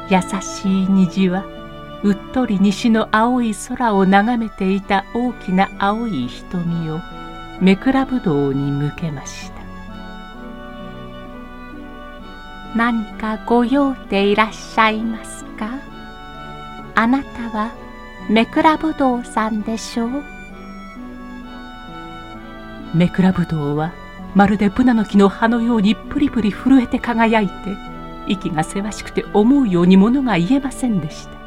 優しい虹はうっとり西の青い空を眺めていた大きな青い瞳をめくらぶどうに向けました。何かご用でいらっしゃいますか？あなたはめくらぶどうさんでしょう？めくらぶどうはまるでブナの木の葉のようにプリプリ震えて輝いて、息がせわしくて思うようにものが言えませんでした。